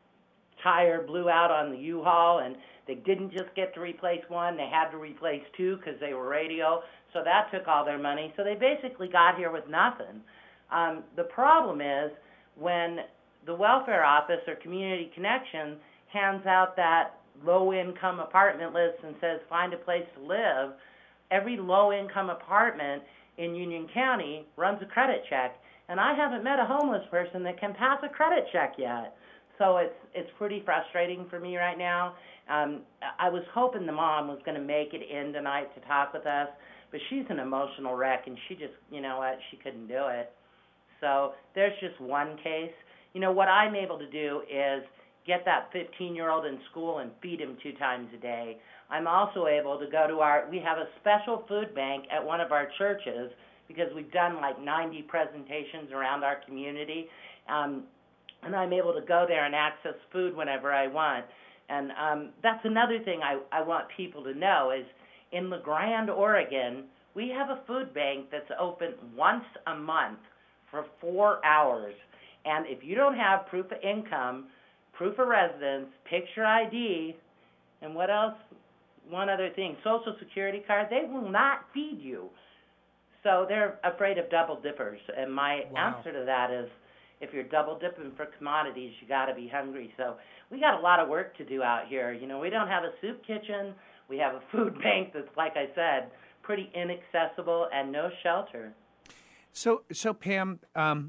tire blew out on the U-Haul, and they didn't just get to replace one. They had to replace two because they were radio. So that took all their money. So they basically got here with nothing. Um, the problem is when the welfare office or Community Connection hands out that low-income apartment list and says, find a place to live, every low-income apartment in Union County runs a credit check, and I haven't met a homeless person that can pass a credit check yet. So it's it's pretty frustrating for me right now. Um, I was hoping the mom was going to make it in tonight to talk with us, but she's an emotional wreck, and she just, you know what, she couldn't do it. So there's just one case. You know, what I'm able to do is get that fifteen-year-old in school and feed him two times a day. I'm also able to go to our, we have a special food bank at one of our churches because we've done like ninety presentations around our community. Um, and I'm able to go there and access food whenever I want. And um, that's another thing I, I want people to know is in La Grande, Oregon, we have a food bank that's open once a month for four hours. And if you don't have proof of income, proof of residence, picture I D, and what else? One other thing, Social Security card, they will not feed you. So they're afraid of double dippers. And my wow. answer to that is if you're double dipping for commodities, you got to be hungry. So we got a lot of work to do out here. You know, we don't have a soup kitchen. We have a food bank that's, like I said, pretty inaccessible and no shelter. So, so Pam, um,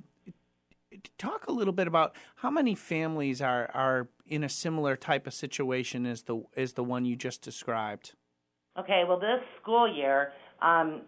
talk a little bit about how many families are, are in a similar type of situation as the as the one you just described. Okay, well, this school year, um,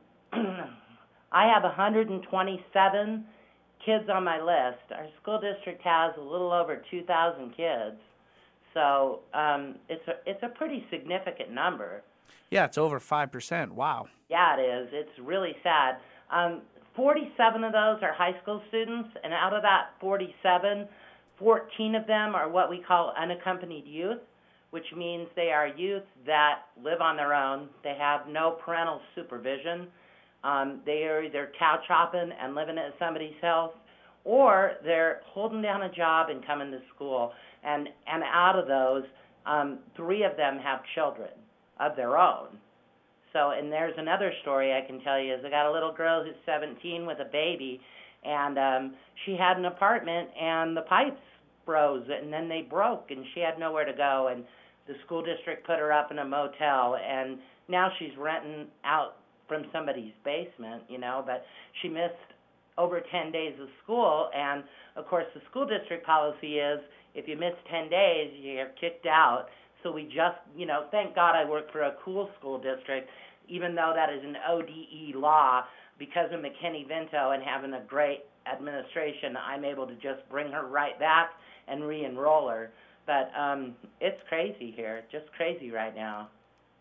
I have one hundred twenty-seven kids on my list. Our school district has a little over two thousand kids, so um, it's a it's a pretty significant number. Yeah, it's over five percent. Wow. Yeah, it is. It's really sad. Um, forty-seven of those are high school students, and out of that forty-seven, fourteen of them are what we call unaccompanied youth, which means they are youth that live on their own. They have no parental supervision. Um, they are either cow chopping and living at somebody's house, or they're holding down a job and coming to school. And, and out of those, um, three of them have children of their own. So, and there's another story I can tell you is I got a little girl who's seventeen with a baby, and um, she had an apartment, and the pipes froze, and then they broke, and she had nowhere to go, and the school district put her up in a motel, and now she's renting out from somebody's basement, you know, but she missed over ten days of school, and of course the school district policy is if you miss ten days, you're kicked out. So we just, you know, thank God I work for a cool school district, even though that is an O D E law. Because of McKinney-Vento and having a great administration, I'm able to just bring her right back and re-enroll her. But um, it's crazy here, just crazy right now.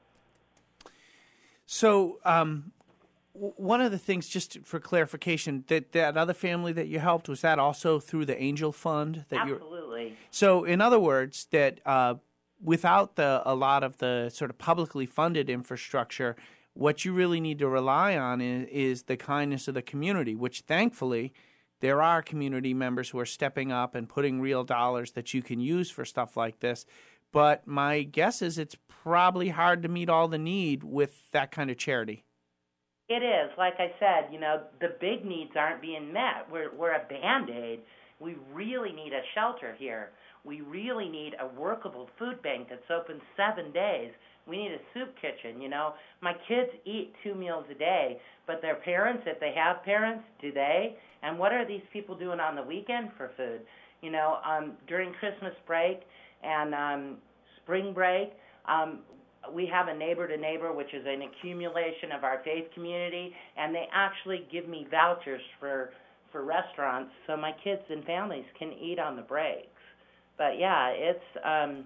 So um, w- one of the things, just for clarification, that that other family that you helped, was that also through the Angel Fund? That Absolutely. You're... So in other words, that uh, without the a lot of the sort of publicly funded infrastructure, what you really need to rely on is, is the kindness of the community, which thankfully there are community members who are stepping up and putting real dollars that you can use for stuff like this. But my guess is it's probably hard to meet all the need with that kind of charity. It is. Like I said, you know, the big needs aren't being met. We're, we're a Band-Aid. We really need a shelter here. We really need a workable food bank that's open seven days. We need a soup kitchen, you know. My kids eat two meals a day, but their parents, if they have parents, do they? And what are these people doing on the weekend for food? You know, um, during Christmas break and um, spring break, um, we have a neighbor to neighbor, which is an accumulation of our faith community, and they actually give me vouchers for, for restaurants so my kids and families can eat on the breaks. But yeah, it's um,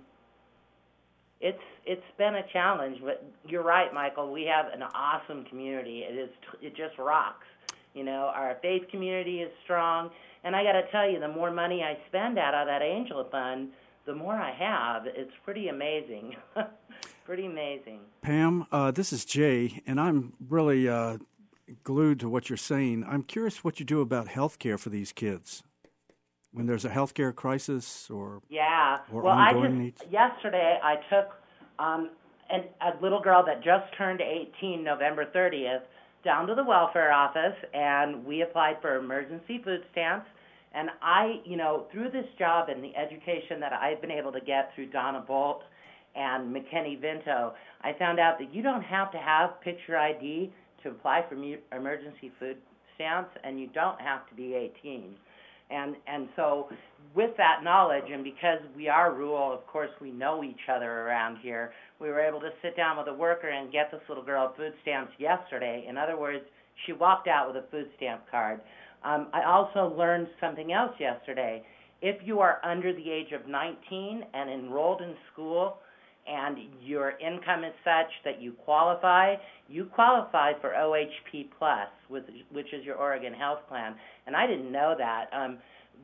it's it's been a challenge. But you're right, Michael. We have an awesome community. It is it just rocks. You know, our faith community is strong, and I got to tell you, the more money I spend out of that Angel Fund, the more I have. It's pretty amazing. Pretty amazing. Pam, uh, this is Jay, and I'm really uh, glued to what you're saying. I'm curious what you do about health care for these kids when there's a health care crisis or yeah. or well, I ongoing just, needs. Yesterday I took um, an, a little girl that just turned eighteen, November thirtieth, down to the welfare office, and we applied for emergency food stamps. And I, you know, through this job and the education that I've been able to get through Donna Bolt and McKinney Vinto, I found out that you don't have to have picture I D to apply for mu- emergency food stamps, and you don't have to be eighteen. And and so with that knowledge, and because we are rural, of course, we know each other around here, we were able to sit down with a worker and get this little girl food stamps yesterday. In other words, she walked out with a food stamp card. Um, I also learned something else yesterday. If you are under the age of nineteen and enrolled in school, and your income is such that you qualify, you qualify for O H P Plus, which is your Oregon Health Plan. And I didn't know that. Um,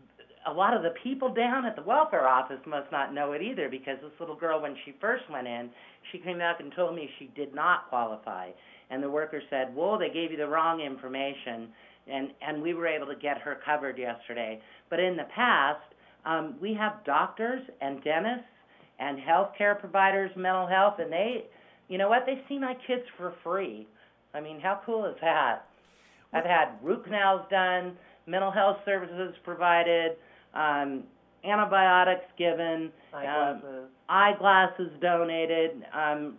a lot of the people down at the welfare office must not know it either, because this little girl, when she first went in, she came back and told me she did not qualify. And the worker said, well, they gave you the wrong information, and, and we were able to get her covered yesterday. But in the past, um, we have doctors and dentists and healthcare providers, mental health, and they, you know what, they see my kids for free. I mean, how cool is that? I've had root canals done, mental health services provided, um, antibiotics given, eyeglasses, um, eyeglasses donated. Um,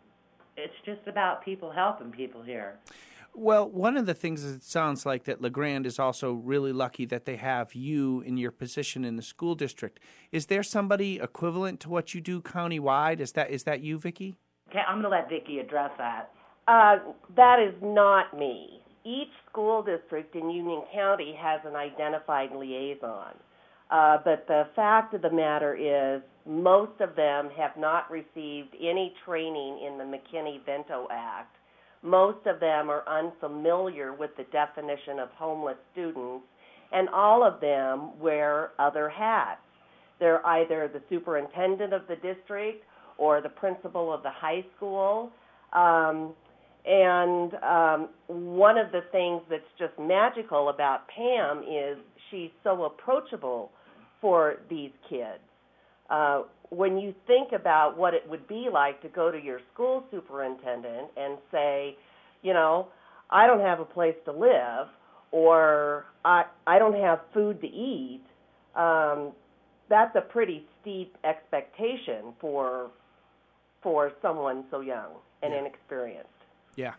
it's just about people helping people here. Well, one of the things it sounds like that LeGrand is also really lucky that they have you in your position in the school district. Is there somebody equivalent to what you do countywide? Is that is that you, Vicki? Okay, I'm going to let Vicki address that. Uh, that is not me. Each school district in Union County has an identified liaison. Uh, but the fact of the matter is most of them have not received any training in the McKinney-Vento Act. Most of them are unfamiliar with the definition of homeless students, and all of them wear other hats. They're either the superintendent of the district or the principal of the high school. Um, and um, one of the things that's just magical about Pam is she's so approachable for these kids. Uh, when you think about what it would be like to go to your school superintendent and say, you know, I don't have a place to live, or I, I don't have food to eat, um, that's a pretty steep expectation for for someone so young and yeah. inexperienced. Yeah.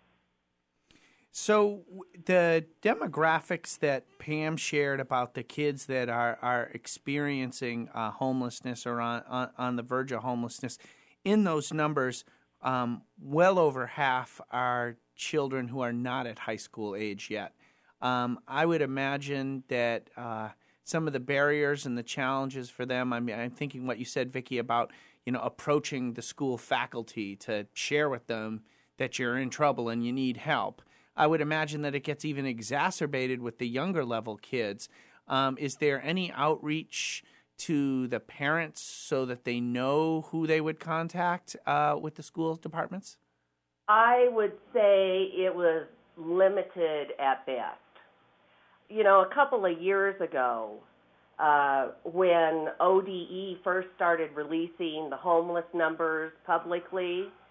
So the demographics that Pam shared about the kids that are, are experiencing uh, homelessness or on, on, on the verge of homelessness, in those numbers, um, well over half are children who are not at high school age yet. Um, I would imagine that uh, some of the barriers and the challenges for them, I mean, I'm thinking what you said, Vicki, about you know approaching the school faculty to share with them that you're in trouble and you need help. I would imagine that it gets even exacerbated with the younger level kids. Um, is there any outreach to the parents so that they know who they would contact uh, with the school departments? I would say it was limited at best. You know, a couple of years ago, uh, when O D E first started releasing the homeless numbers publicly,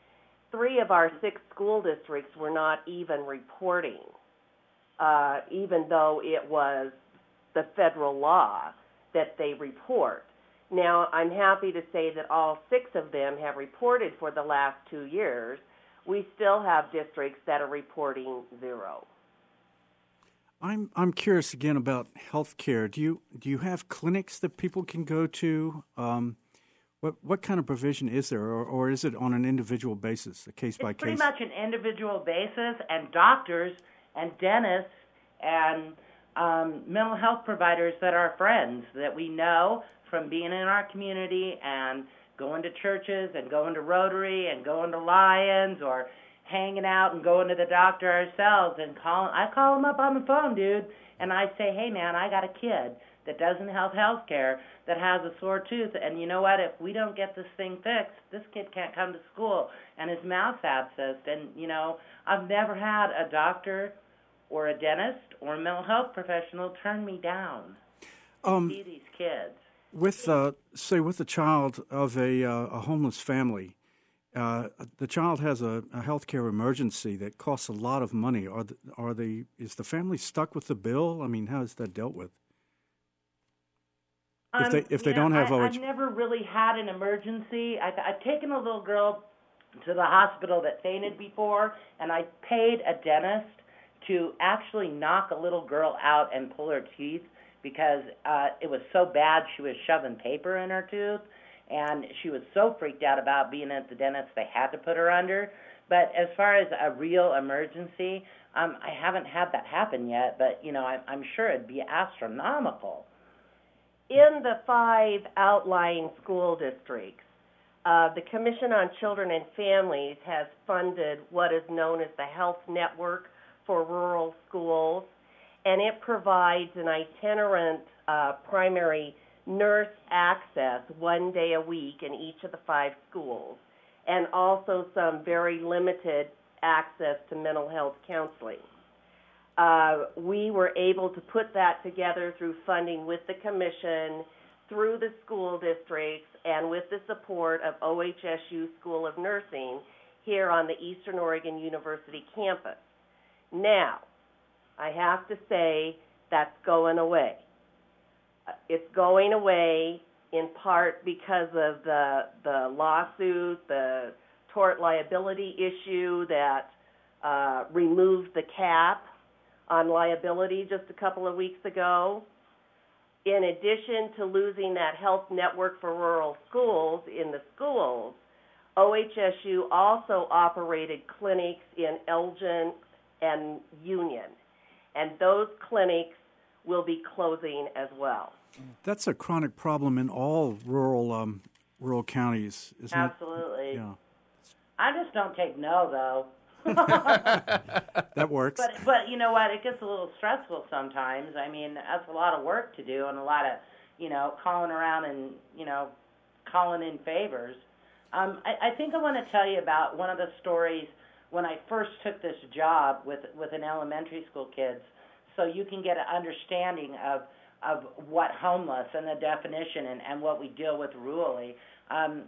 three of our six school districts were not even reporting, uh, even though it was the federal law that they report. Now, I'm happy to say that all six of them have reported for the last two years. We still have districts that are reporting zero. I'm I'm curious again about health care. Do you do you have clinics that people can go to? Um, what what kind of provision is there, or, or is it on an individual basis, a case by case? It's pretty much an individual basis, and doctors and dentists and um, mental health providers that are friends that we know from being in our community and going to churches and going to Rotary and going to Lions or hanging out and going to the doctor ourselves and calling. I call them up on the phone, dude, and I say, hey, man, I got a kid that doesn't have health care, that has a sore tooth, and you know what? If we don't get this thing fixed, this kid can't come to school, and his mouth's abscessed. And, you know, I've never had a doctor or a dentist or a mental health professional turn me down to Um, see these kids. With, uh, say, with a child of a, uh, a homeless family, uh, the child has a, a health care emergency that costs a lot of money. Are the, are the is the family stuck with the bill? I mean, how is that dealt with? If Um, they if they you know, don't have I, O H, I've never really had an emergency. I, I've taken a little girl to the hospital that fainted before, and I paid a dentist to actually knock a little girl out and pull her teeth because uh, it was so bad she was shoving paper in her tooth, and she was so freaked out about being at the dentist they had to put her under. But as far as a real emergency, um, I haven't had that happen yet, but, you know, I, I'm sure it'd be astronomical. In the five outlying school districts, uh, the Commission on Children and Families has funded what is known as the Health Network for Rural Schools, and it provides an itinerant uh, primary nurse access one day a week in each of the five schools, and also some very limited access to mental health counseling. Uh, we were able to put that together through funding with the Commission, through the school districts, and with the support of O H S U School of Nursing here on the Eastern Oregon University campus. Now, I have to say that's going away. It's going away in part because of the the lawsuit, the tort liability issue that uh, removed the cap on liability just a couple of weeks ago. In addition to losing that health network for rural schools in the schools, O H S U also operated clinics in Elgin and Union, and those clinics will be closing as well. that's a chronic problem in all rural um, rural counties, isn't it? Absolutely. Yeah. I just don't take no, though. That works. But but you know what? It gets a little stressful sometimes. I mean, that's a lot of work to do and a lot of, you know, calling around and, you know, calling in favors. Um, I, I think I want to tell you about one of the stories when I first took this job with, with an elementary school kids, so you can get an understanding of of what homeless and the definition and, and what we deal with rurally. Um,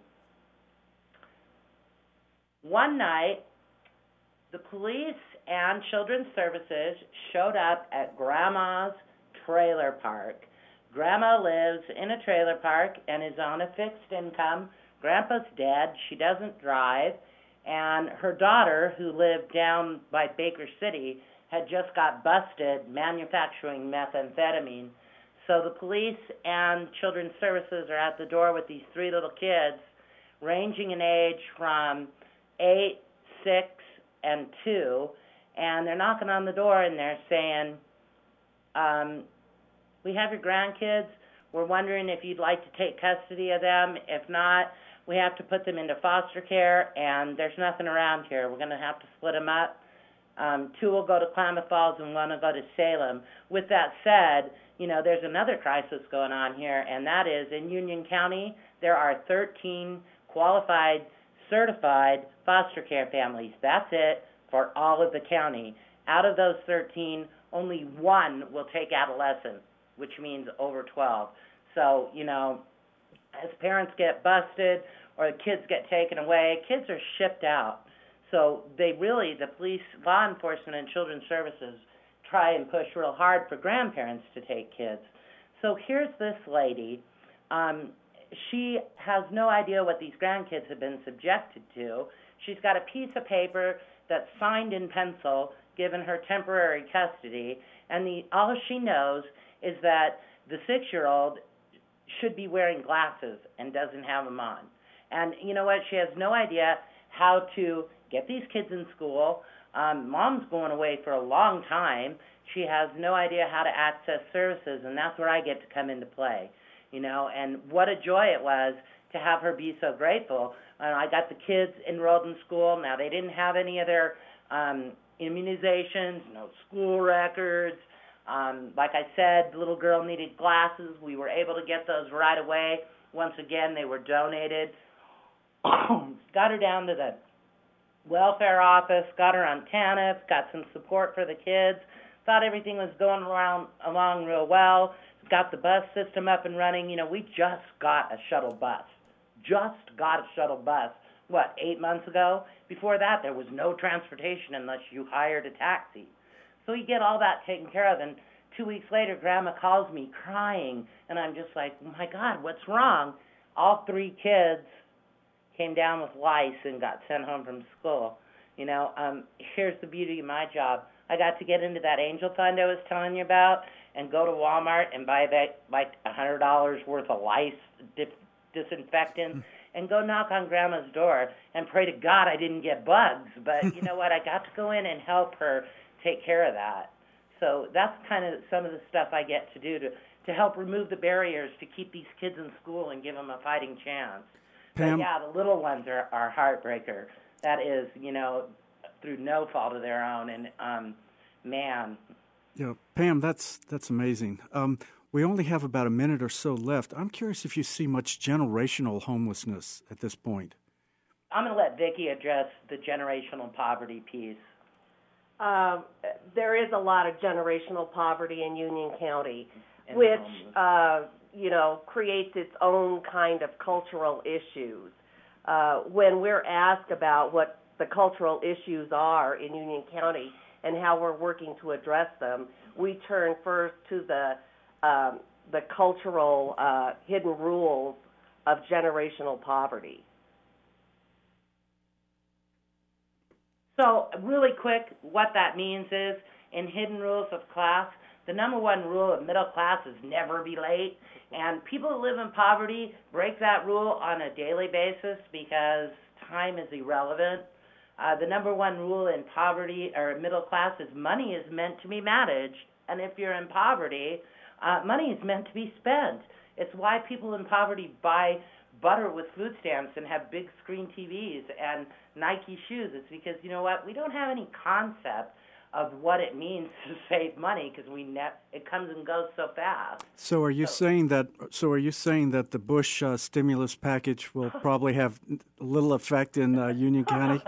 one night, the police and children's services showed up at Grandma's trailer park. Grandma lives in a trailer park and is on a fixed income. Grandpa's dead. She doesn't drive. And her daughter, who lived down by Baker City, had just got busted manufacturing methamphetamine. So the police and children's services are at the door with these three little kids, ranging in age from eight, six, and two, and they're knocking on the door and they're saying, um, we have your grandkids. We're wondering if you'd like to take custody of them. If not, we have to put them into foster care, and there's nothing around here. We're going to have to split them up. Um, two will go to Klamath Falls and one will go to Salem. With that said, you know, there's another crisis going on here, and that is in Union County, there are thirteen qualified, certified foster care families. That's it for all of the county. Out of those thirteen, only one will take adolescents, which means over twelve. So, you know, as parents get busted or the kids get taken away, kids are shipped out. So they really, the police, law enforcement, and children's services try and push real hard for grandparents to take kids. So here's this lady. Um, she has no idea what these grandkids have been subjected to. She's got a piece of paper that's signed in pencil, given her temporary custody, and the, all she knows is that the six-year-old should be wearing glasses and doesn't have them on. And you know what? She has no idea how to get these kids in school. Um, Mom's going away for a long time. She has no idea how to access services, and that's where I get to come into play. You know, and what a joy it was to have her be so grateful. And I got the kids enrolled in school. Now, they didn't have any of their um, immunizations, no school records. Um, like I said, the little girl needed glasses. We were able to get those right away. Once again, they were donated. Got her down to the welfare office, got her on TANF, got some support for the kids, thought everything was going around along real well, got the bus system up and running. You know, we just got a shuttle bus. Just got a shuttle bus, what, eight months ago? Before that, there was no transportation unless you hired a taxi. So you get all that taken care of, and two weeks later, Grandma calls me crying, and I'm just like, oh my God, what's wrong? All three kids came down with lice and got sent home from school. You know, um, here's the beauty of my job. I got to get into that angel fund I was telling you about and go to Walmart and buy that, like one hundred dollars worth of lice dis- disinfectant and go knock on Grandma's door and pray to God I didn't get bugs. But you know what? I got to go in and help her take care of that. So that's kind of some of the stuff I get to do to, to help remove the barriers to keep these kids in school and give them a fighting chance. Pam? But yeah, the little ones are, are heartbreaker. That is, you know, through no fault of their own. And, um, man. Yeah, Pam, that's that's amazing. Um, we only have about a minute or so left. I'm curious if you see much generational homelessness at this point. I'm going to let Vicki address the generational poverty piece. Um, there is a lot of generational poverty in Union County, and which, uh, you know, creates its own kind of cultural issues. Uh, when we're asked about what the cultural issues are in Union County and how we're working to address them, we turn first to the um, the cultural uh, hidden rules of generational poverty. So really quick, what that means is, in hidden rules of class, the number one rule of middle class is never be late. And people who live in poverty break that rule on a daily basis because time is irrelevant. Uh, the number one rule in poverty or middle class is money is meant to be managed. And if you're in poverty, uh, money is meant to be spent. It's why people in poverty buy butter with food stamps and have big screen T Vs and Nike shoes. It's because, you know what, we don't have any concept of what it means to save money because we ne- it comes and goes so fast. So are you so, saying that? So are you saying that the Bush uh, stimulus package will probably have little effect in uh, Union County?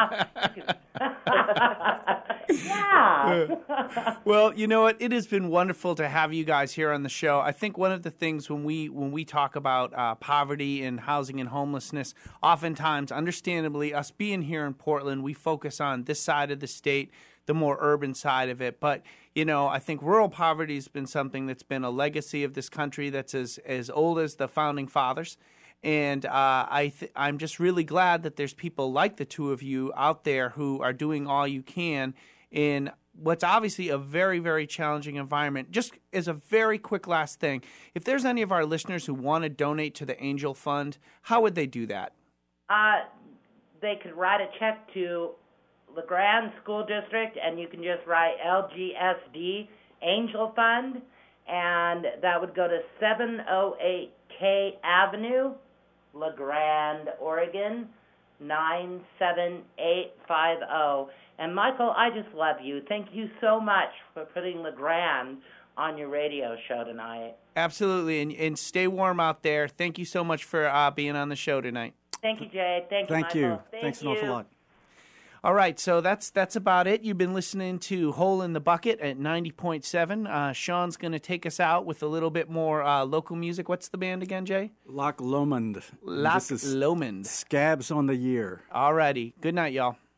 Yeah. Well, you know what? It has been wonderful to have you guys here on the show. I think one of the things when we when we talk about uh, poverty and housing and homelessness, oftentimes, understandably, us being here in Portland, we focus on this side of the state, the more urban side of it. But, you know, I think rural poverty has been something that's been a legacy of this country that's as, as old as the Founding Fathers. And uh, I th- I'm just really glad that there's people like the two of you out there who are doing all you can in what's obviously a very, very challenging environment. Just as a very quick last thing, if there's any of our listeners who want to donate to the Angel Fund, how would they do that? Uh, they could write a check to LeGrand School District, and you can just write L G S D Angel Fund, and that would go to seven oh eight K Avenue, LeGrand, Oregon, nine seven eight five zero. And Michael, I just love you. Thank you so much for putting LeGrand on your radio show tonight. Absolutely, and, and stay warm out there. Thank you so much for uh, being on the show tonight. Thank you, Jay. Thank you, Thank Michael. you. Thank Thanks you. an awful lot. All right, so that's that's about it. You've been listening to Hole in the Bucket at ninety point seven. Uh, Sean's going to take us out with a little bit more uh, local music. What's the band again, Jay? Loch Lomond. Loch Lomond. Scabs on the Year. All righty. Good night, y'all.